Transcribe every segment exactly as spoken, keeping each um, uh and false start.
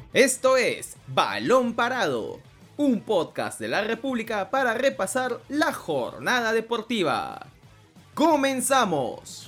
Esto es Balón Parado, un podcast de la República para repasar la jornada deportiva. ¡Comenzamos!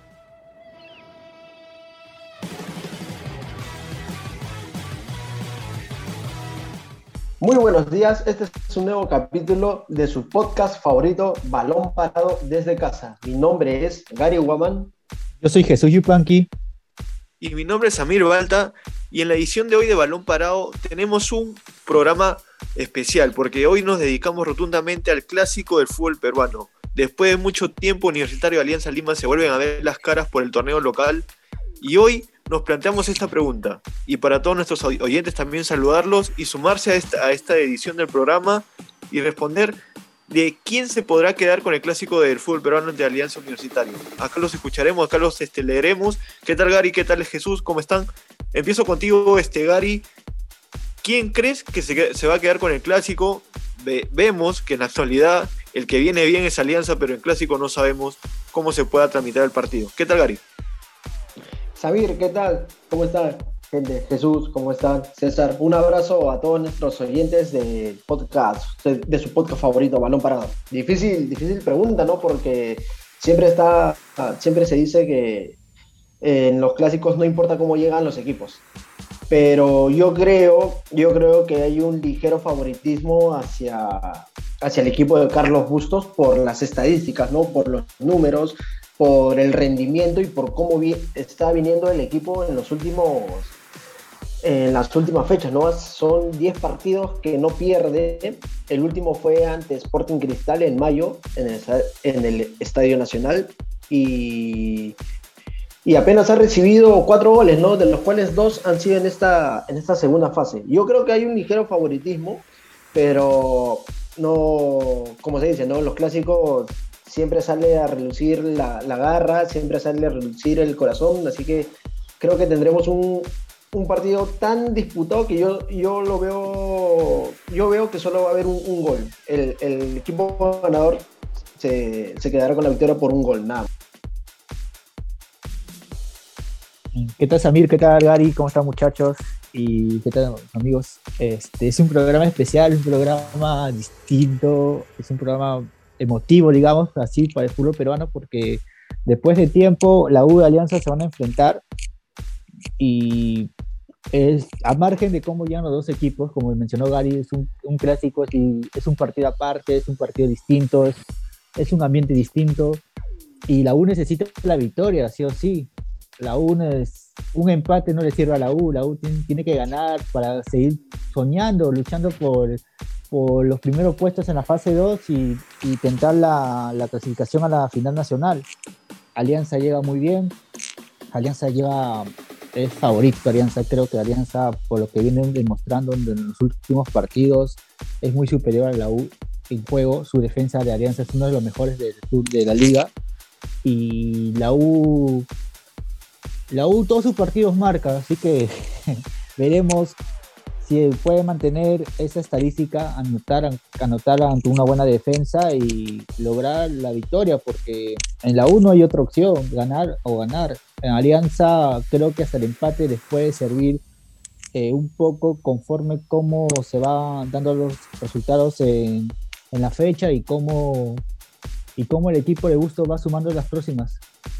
Muy buenos días, este es un nuevo capítulo de su podcast favorito, Balón Parado desde casa. Mi nombre es Gary Guaman. Yo soy Jesús Yupanqui. Y mi nombre es Samir Balta, y en la edición de hoy de Balón Parado tenemos un programa especial, porque hoy nos dedicamos rotundamente al clásico del fútbol peruano. Después de mucho tiempo, Universitario de Alianza Lima se vuelven a ver las caras por el torneo local, y hoy nos planteamos esta pregunta, y para todos nuestros oyentes también saludarlos y sumarse a esta, a esta edición del programa y responder de quién se podrá quedar con el clásico del fútbol peruano de Alianza Universitario. Acá los escucharemos, acá los este, leeremos. ¿Qué tal, Gary? ¿Qué tal, Jesús? ¿Cómo están? Empiezo contigo, este, Gary. ¿Quién crees que se, se va a quedar con el clásico? Ve, vemos que en la actualidad el que viene bien es Alianza, pero en clásico no sabemos cómo se pueda tramitar el partido. ¿Qué tal, Gary? Samir, ¿qué tal? ¿Cómo están, gente? Jesús, ¿cómo están? César, un abrazo a todos nuestros oyentes del podcast, de, de su podcast favorito, Balón Parado. Difícil, difícil pregunta, ¿no? Porque siempre está, siempre se dice que en los clásicos no importa cómo llegan los equipos. Pero yo creo, yo creo que hay un ligero favoritismo hacia, hacia el equipo de Carlos Bustos por las estadísticas, ¿no? Por los números, por el rendimiento y por cómo vi- está viniendo el equipo en los últimos en las últimas fechas, ¿no? Son diez partidos que no pierde. El último fue ante Sporting Cristal en mayo en el, en el Estadio Nacional y, y apenas ha recibido cuatro goles, ¿no? De los cuales dos han sido en esta, en esta segunda fase. Yo creo que hay un ligero favoritismo, pero no, como se dice, ¿no? Los clásicos siempre sale a relucir la, la garra, siempre sale a relucir el corazón, así que creo que tendremos un, un partido tan disputado que yo, yo lo veo, yo veo que solo va a haber un, un gol. El, el equipo ganador se, se quedará con la victoria por un gol, nada. ¿Qué tal, Samir? ¿Qué tal, Gary? ¿Cómo están, muchachos? ¿Y qué tal, amigos? Este es un programa especial, un programa distinto, es un programa emotivo, digamos, así para el fútbol peruano, porque después de tiempo la U de Alianza se van a enfrentar y es a margen de cómo llegan los dos equipos, como mencionó Gary, es un, un clásico, es, es un partido aparte, es un partido distinto, es, es un ambiente distinto y la U necesita la victoria, sí o sí. La U es, un empate no le sirve a la U, la U tiene, tiene que ganar para seguir soñando, luchando por, por los primeros puestos en la fase dos y, y tentar la, la clasificación a la final nacional. Alianza llega muy bien, Alianza lleva, es favorito Alianza, creo que Alianza, por lo que vienen demostrando en los últimos partidos, es muy superior a la U en juego. Su defensa de Alianza es uno de los mejores del sur de la liga y la U la U todos sus partidos marca, así que veremos si puede mantener esa estadística, anotar, anotar ante una buena defensa y lograr la victoria, porque en la U no hay otra opción, ganar o ganar. En Alianza creo que hasta el empate les puede servir eh, un poco conforme cómo se van dando los resultados en, en la fecha y cómo, y cómo el equipo de Bustos va sumando las próximas.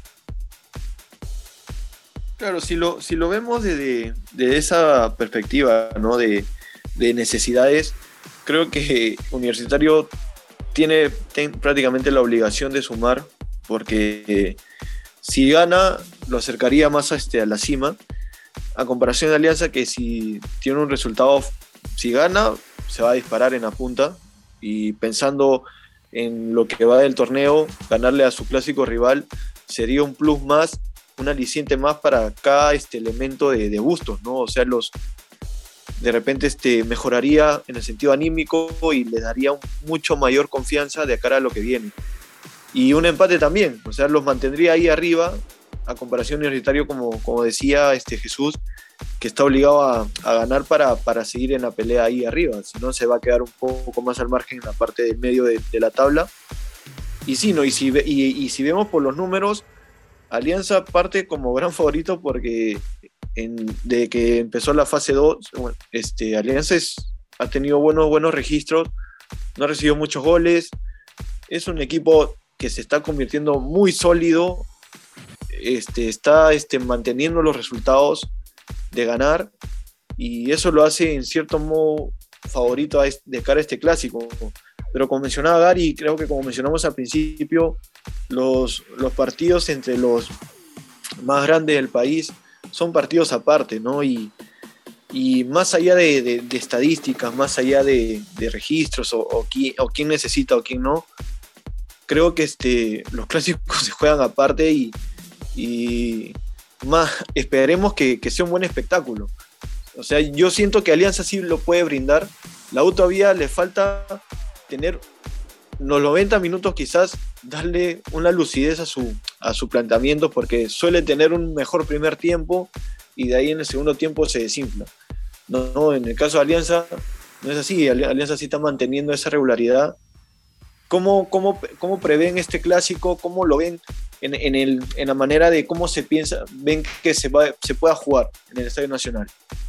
Claro, si lo, si lo vemos desde, desde esa perspectiva, ¿no? de, de necesidades, creo que Universitario tiene ten, prácticamente la obligación de sumar, porque eh, si gana, lo acercaría más a, este, a la cima, a comparación de Alianza, que si tiene un resultado, si gana, se va a disparar en la punta, y pensando en lo que va del torneo, ganarle a su clásico rival sería un plus más, un aliciente más para cada este elemento de, de Bustos, ¿no? O sea, los de repente este, mejoraría en el sentido anímico y les daría un, mucho mayor confianza de cara a lo que viene. Y un empate también, o sea, los mantendría ahí arriba, a comparación de Universitario, como, como decía este Jesús, que está obligado a, a ganar para, para seguir en la pelea ahí arriba, si no se va a quedar un poco más al margen en la parte del medio de, de la tabla. Y sí, ¿no? y, si, y, y si vemos por los números, Alianza parte como gran favorito porque en, de que empezó la fase dos, bueno, este, Alianza es, ha tenido buenos, buenos registros, no ha recibido muchos goles, es un equipo que se está convirtiendo muy sólido, este, está este, manteniendo los resultados de ganar, y eso lo hace en cierto modo favorito a este, de cara a este clásico. Pero como mencionaba Gary, creo que como mencionamos al principio, los, los partidos entre los más grandes del país son partidos aparte, ¿no? Y, y más allá de, de, de estadísticas, más allá de, de registros o, o, quién, o quién necesita o quién no, creo que este, los clásicos se juegan aparte y, y más, esperemos que, que sea un buen espectáculo. O sea, yo siento que Alianza sí lo puede brindar. La U todavía le falta tener los noventa minutos, quizás darle una lucidez a su, a su planteamiento, porque suele tener un mejor primer tiempo y de ahí en el segundo tiempo se desinfla. No, no, en el caso de Alianza no es así, Alianza sí está manteniendo esa regularidad. ¿Cómo, cómo, cómo prevén este clásico? ¿Cómo lo ven en, en, el, en la manera de cómo se piensa, ven que se, va, se pueda jugar en el Estadio Nacional?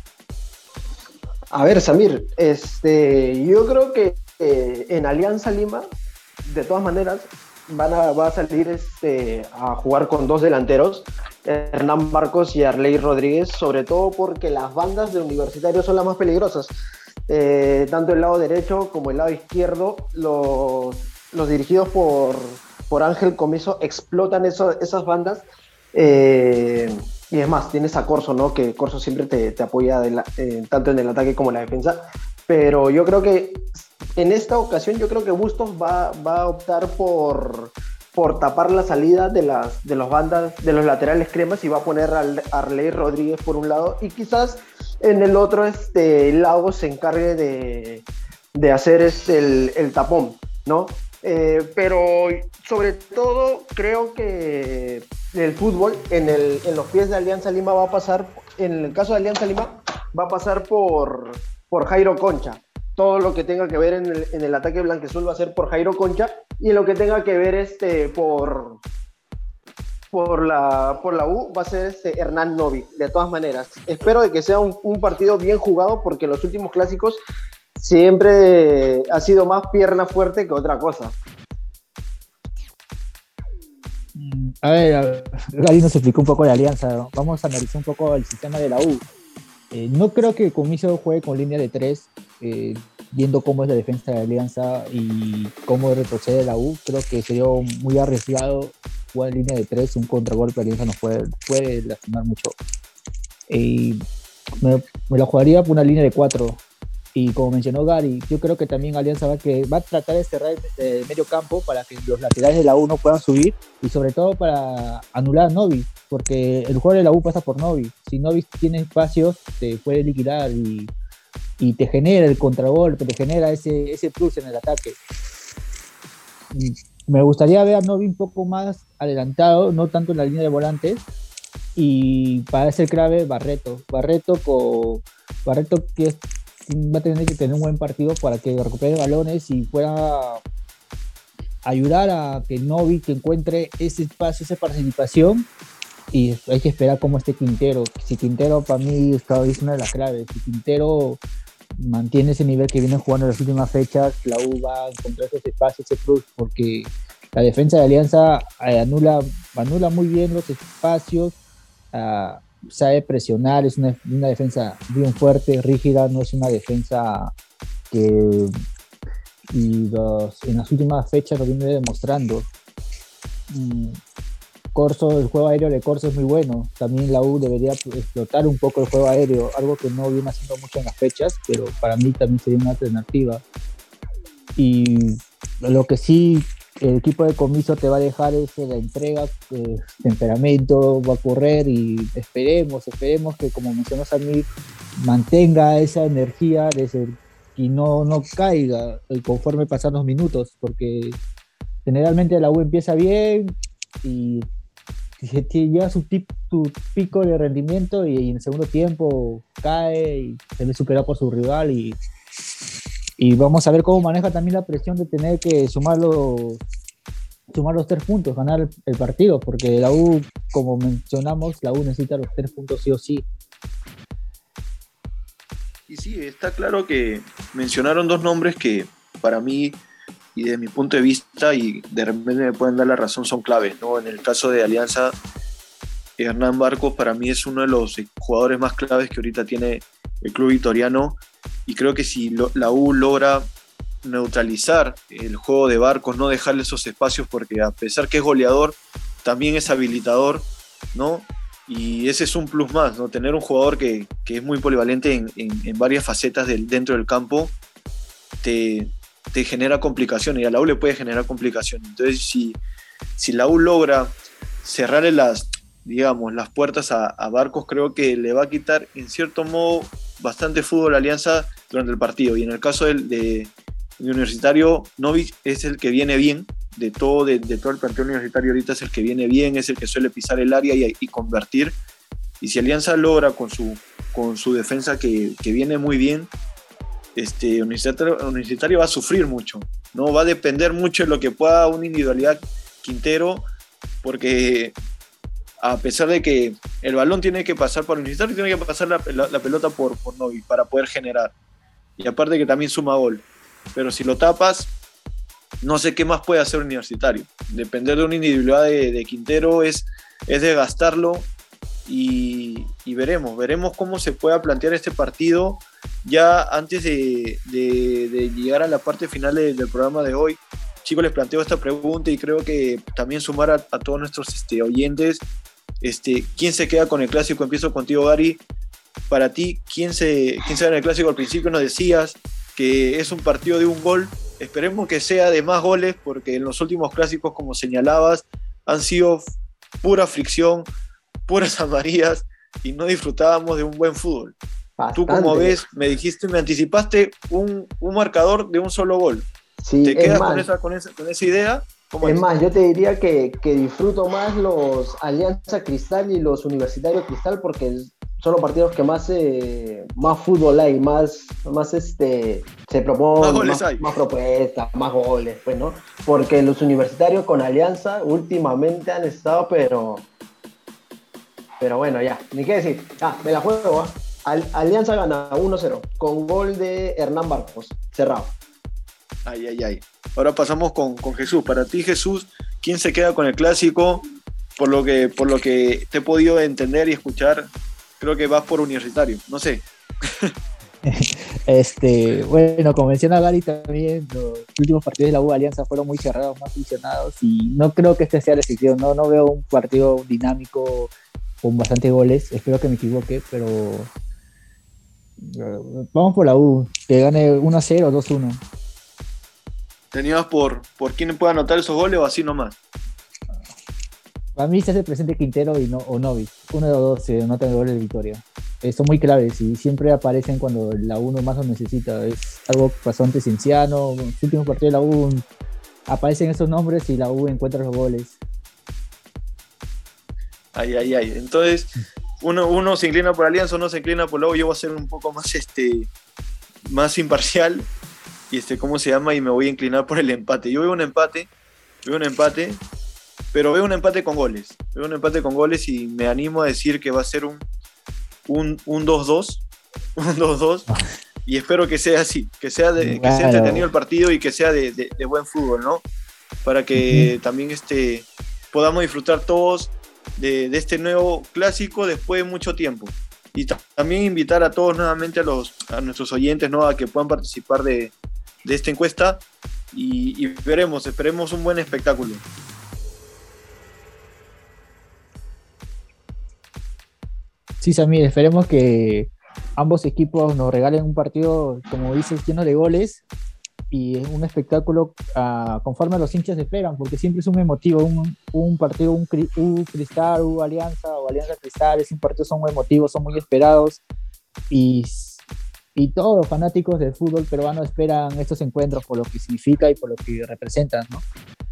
A ver, Samir, este, yo creo que eh, en Alianza Lima, de todas maneras, van a, va a salir este, a jugar con dos delanteros, Hernán Barcos y Arley Rodríguez, sobre todo porque las bandas de Universitario son las más peligrosas. Eh, tanto el lado derecho como el lado izquierdo, los, los dirigidos por, por Ángel Comiso explotan eso, esas bandas. Eh, y es más, tienes a Corso, ¿no? Que Corso siempre te, te apoya de la, eh, tanto en el ataque como en la defensa. Pero yo creo que en esta ocasión, yo creo que Bustos va, va a optar por, por tapar la salida de las de los bandas, de los laterales cremas, y va a poner a Arley Rodríguez por un lado, y quizás en el otro este, Lago se encargue de, de hacer este, el, el tapón, ¿no? Eh, pero sobre todo creo que el fútbol en, el, en los pies de Alianza Lima va a pasar, en el caso de Alianza Lima, va a pasar por, por Jairo Concha. Todo lo que tenga que ver en el, en el ataque blanqueazul va a ser por Jairo Concha, y lo que tenga que ver este, por, por, la, por la U va a ser este Hernán Novi. De todas maneras, espero de que sea un, un partido bien jugado, porque en los últimos clásicos siempre ha sido más pierna fuerte que otra cosa. A ver, a ver, Gary nos explicó un poco la Alianza. Vamos a analizar un poco el sistema de la U. Eh, no creo que Comiso juegue con línea de tres, eh, viendo cómo es la defensa de la Alianza y cómo retrocede la U. Creo que sería muy arriesgado jugar en línea de tres. Un contragolpe de Alianza nos puede, puede lastimar mucho. Eh, me, me la jugaría por una línea de cuatro. Y como mencionó Gary, yo creo que también Alianza va, que va a tratar de cerrar el, el medio campo para que los laterales de la U no puedan subir, y sobre todo para anular a Novi, porque el juego de la U pasa por Novi. Si Novi tiene espacios, te puede liquidar y, y te genera el contragolpe, te genera ese, ese plus en el ataque. Me gustaría ver a Novi un poco más adelantado, no tanto en la línea de volantes, y para ser clave Barreto. Barreto, con, Barreto que es, va a tener que tener un buen partido para que recupere balones y pueda ayudar a que Novi que encuentre ese espacio, esa participación. Y hay que esperar cómo esté Quintero. Si Quintero, para mí, es una de las claves. Si Quintero mantiene ese nivel que viene jugando en las últimas fechas, la U va a encontrar ese espacio, ese plus, porque la defensa de Alianza eh, anula, anula muy bien los espacios, uh, sabe presionar, es una, una defensa bien fuerte, rígida, no es una defensa que y los, en las últimas fechas lo viene demostrando. Mm, Corso, el juego aéreo de Corso es muy bueno. También la U debería explotar un poco el juego aéreo, algo que no viene haciendo mucho en las fechas, pero para mí también sería una alternativa. Y lo que sí el equipo de Comiso te va a dejar es la entrega, eh, temperamento, va a correr, y esperemos, esperemos que, como mencionó Samir, mantenga esa energía de ser, y no, no caiga conforme pasan los minutos, porque generalmente la U empieza bien y llega su, tip, su pico de rendimiento, y, y en el segundo tiempo cae y se ve superado por su rival, y Y vamos a ver cómo maneja también la presión de tener que sumar los, sumar los tres puntos, ganar el partido, porque la U, como mencionamos, la U necesita los tres puntos sí o sí. y sí, está claro que mencionaron dos nombres que para mí y desde mi punto de vista, y de repente me pueden dar la razón, son claves, ¿no? En el caso de Alianza, Hernán Barcos para mí es uno de los jugadores más claves que ahorita tiene el club vitoriano, y creo que si lo, la U logra neutralizar el juego de Barcos, no dejarle esos espacios, porque a pesar que es goleador, también es habilitador, ¿no? Y ese es un plus más, ¿no? Tener un jugador que, que es muy polivalente en, en, en varias facetas del, dentro del campo, te, te genera complicaciones, y a la U le puede generar complicaciones. Entonces, si, si la U logra cerrarle las, digamos, las puertas a, a Barcos, creo que le va a quitar, en cierto modo, bastante fútbol a Alianza durante el partido. Y en el caso del, de, de Universitario, Novich es el que viene bien, de todo, de, de todo el plantel universitario ahorita es el que viene bien, es el que suele pisar el área y, y convertir. Y si Alianza logra con su, con su defensa que, que viene muy bien, este, Universitario, Universitario va a sufrir mucho, ¿no? Va a depender mucho de lo que pueda una individualidad Quintero, porque a pesar de que el balón tiene que pasar por Universitario, tiene que pasar la, la, la pelota por, por Novi para poder generar. Y aparte que también suma gol. Pero si lo tapas, no sé qué más puede hacer Universitario. Depender de una individualidad de, de Quintero es, es desgastarlo, y, y veremos, veremos cómo se pueda plantear este partido ya antes de, de, de llegar a la parte final de, del programa de hoy. Chicos, les planteo esta pregunta y creo que también sumar a, a todos nuestros este, oyentes, este, ¿quién se queda con el clásico? Empiezo contigo, Gary. Para ti, ¿quién se, quién se queda en el clásico? Al principio nos decías que es un partido de un gol. Esperemos que sea de más goles, porque en los últimos clásicos, como señalabas, han sido pura fricción, puras amarillas, y no disfrutábamos de un buen fútbol. Bastante. Tú, como ves, me dijiste, me anticipaste un, un marcador de un solo gol. Sí, ¿Te quedas más, con, esa, con, esa, con esa idea? Es, es más, yo te diría que, que disfruto más los Alianza Cristal y los Universitario Cristal, porque son los partidos que más, eh, más fútbol hay, más, más este, se proponen, más, goles más, hay. más propuestas, más goles, pues, ¿no? Porque los Universitarios con Alianza últimamente han estado, pero... Pero bueno, ya, ni qué decir. Ah, me la juego, ¿eh? Al, Alianza gana uno cero con gol de Hernán Barcos, cerrado. Ay, ay, ay. Ahora pasamos con, con Jesús. Para ti, Jesús, ¿quién se queda con el clásico? Por lo que, por lo que te he podido entender y escuchar, creo que vas por Universitario. No sé. Este, bueno, como menciona Gary también, los últimos partidos de la U Alianza fueron muy cerrados, más aficionados, y no creo que este sea la excepción. No, no veo un partido dinámico con bastantes goles. Espero que me equivoque, pero vamos por la U, que gane uno a cero o dos a uno. ¿Tenías por, por quién puede anotar esos goles o así nomás? Para mí se hace presente Quintero y no, o Novi. Uno de los dos se anotan goles de victoria. Eh, son muy claves y siempre aparecen cuando la U más lo necesita. Es algo que pasó antes en Ciano. En los últimos partidos de la U aparecen esos nombres y la U encuentra los goles. Ay, ay, ay. Entonces, uno, uno se inclina por Alianza, uno se inclina por la U. Yo voy a ser un poco más, este, más imparcial. Y este, ¿cómo se llama? Y me voy a inclinar por el empate. Yo veo un empate, veo un empate, pero veo un empate con goles. Veo un empate con goles y me animo a decir que va a ser un, un, un dos dos. Un dos dos. Y espero que sea así, que sea, de, que sea entretenido el partido y que sea de, de, de buen fútbol, ¿no? Para que uh-huh. también este, podamos disfrutar todos de, de este nuevo clásico después de mucho tiempo. Y t- también invitar a todos nuevamente a, los, a nuestros oyentes, ¿no? A que puedan participar de, de esta encuesta y, y veremos, esperemos un buen espectáculo. Sí, Samir, esperemos que ambos equipos nos regalen un partido, como dices, lleno de goles y un espectáculo uh, conforme a los hinchas esperan, porque siempre es un emotivo, un, un partido, un, un Cristal, un Alianza o Alianza Cristal, es un partido, son muy emotivos, son muy esperados y, y todos los fanáticos del fútbol peruano esperan estos encuentros por lo que significa y por lo que representan, ¿no?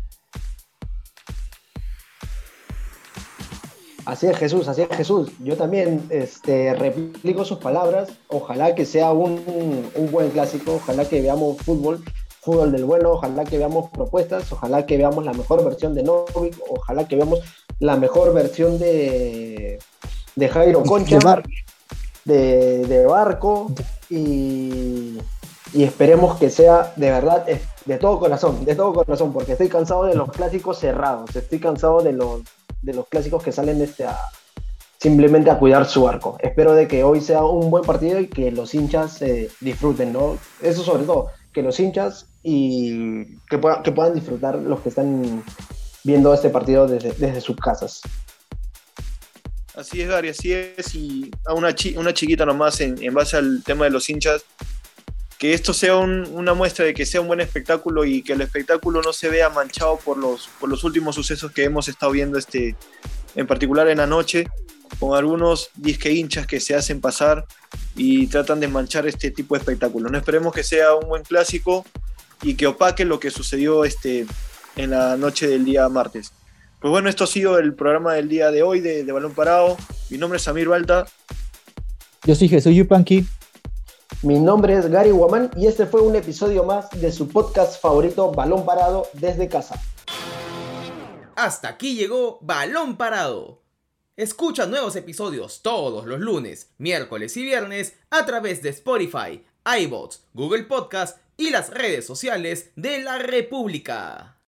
Así es, Jesús, así es, Jesús. Yo también este, replico sus palabras. Ojalá que sea un, un buen clásico, ojalá que veamos fútbol, fútbol del bueno, ojalá que veamos propuestas, ojalá que veamos la mejor versión de Novik, ojalá que veamos la mejor versión de, de Jairo Concha, de, Bar- de, de Barco, y, y esperemos que sea de verdad, eh, de todo corazón, de todo corazón, porque estoy cansado de los clásicos cerrados, estoy cansado de los, de los clásicos que salen este, a, simplemente a cuidar su arco. Espero de que hoy sea un buen partido y que los hinchas eh, disfruten, ¿no? Eso sobre todo, que los hinchas y que, pueda, que puedan disfrutar los que están viendo este partido desde, desde sus casas. Así es, Gary, así es. Y a una, chi una chiquita nomás en, en base al tema de los hinchas, que esto sea un, una muestra de que sea un buen espectáculo y que el espectáculo no se vea manchado por los, por los últimos sucesos que hemos estado viendo, este, en particular en la noche, con algunos disque hinchas que se hacen pasar y tratan de manchar este tipo de espectáculos. No esperemos que sea un buen clásico y que opaque lo que sucedió este, en la noche del día martes. Pues bueno, esto ha sido el programa del día de hoy de, de Balón Parado. Mi nombre es Samir Balta. Yo soy Jesús Yupanqui. Mi nombre es Gary Guamán y este fue un episodio más de su podcast favorito, Balón Parado desde casa. Hasta aquí llegó Balón Parado. Escucha nuevos episodios todos los lunes, miércoles y viernes a través de Spotify, iVoox, Google Podcast y las redes sociales de la República.